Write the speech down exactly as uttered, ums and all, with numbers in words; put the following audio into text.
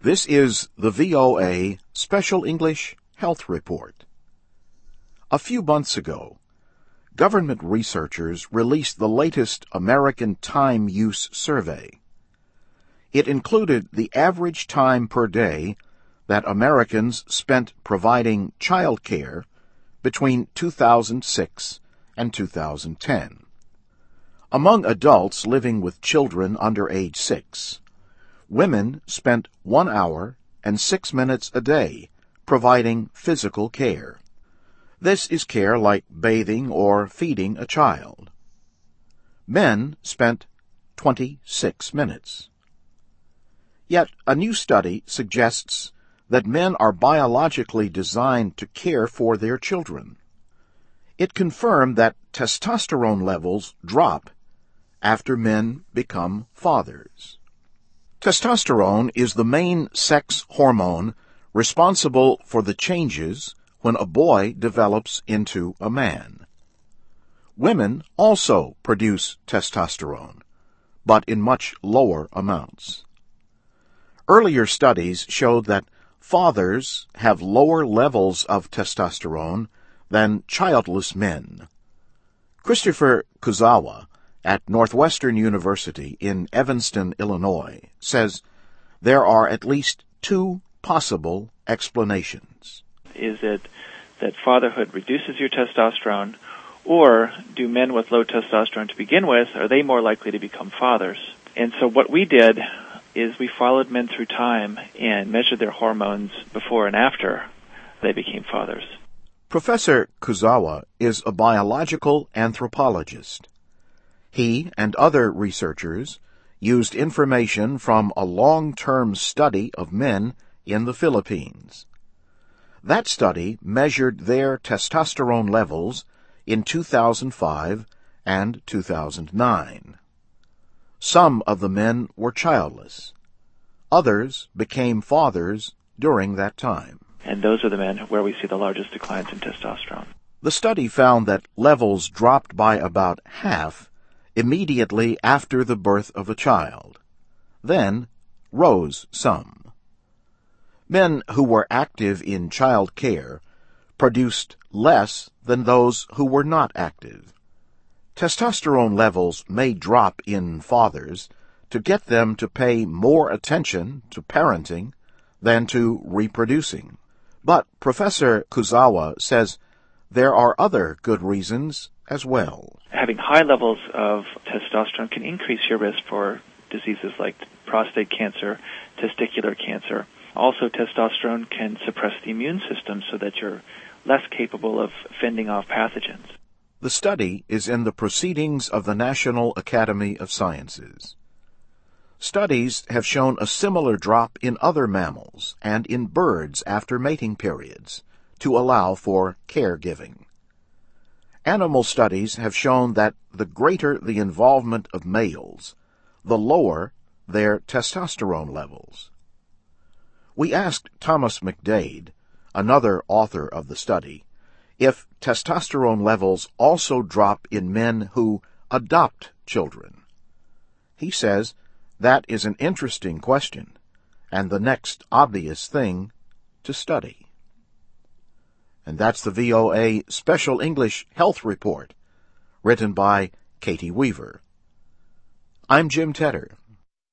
This is the V O A Special English Health Report. A few months ago, government researchers released the latest American Time Use Survey. It included the average time per day that Americans spent providing child care between two thousand six and two thousand ten. Among adults living with children under age six, women spent one hour and six minutes a day providing physical care. This is care like bathing or feeding a child. Men spent twenty-six minutes. Yet a new study suggests that men are biologically designed to care for their children. It confirmed that testosterone levels drop after men become fathers. Testosterone is the main sex hormone responsible for the changes when a boy develops into a man. Women also produce testosterone, but in much lower amounts. Earlier studies showed that fathers have lower levels of testosterone than childless men. Christopher Kuzawa at Northwestern University in Evanston, Illinois, says there are at least two possible explanations. Is it that fatherhood reduces your testosterone, or do men with low testosterone to begin with, are they more likely to become fathers? And so what we did is we followed men through time and measured their hormones before and after they became fathers. Professor Kuzawa is a biological anthropologist. He and other researchers used information from a long-term study of men in the Philippines. That study measured their testosterone levels in two thousand five and two thousand nine. Some of the men were childless. Others became fathers during that time. And those are the men where we see the largest declines in testosterone. The study found that levels dropped by about half immediately after the birth of a child, then rose some. Men who were active in child care produced less than those who were not active. Testosterone levels may drop in fathers to get them to pay more attention to parenting than to reproducing. But Professor Kuzawa says there are other good reasons as well. Having high levels of testosterone can increase your risk for diseases like prostate cancer, testicular cancer. Also, testosterone can suppress the immune system so that you're less capable of fending off pathogens. The study is in the Proceedings of the National Academy of Sciences. Studies have shown a similar drop in other mammals and in birds after mating periods to allow for caregiving. Animal studies have shown that the greater the involvement of males, the lower their testosterone levels. We asked Thomas McDade, another author of the study, if testosterone levels also drop in men who adopt children. He says that is an interesting question, and the next obvious thing to study. And that's the V O A Special English Health Report, written by Katie Weaver. I'm Jim Tedder.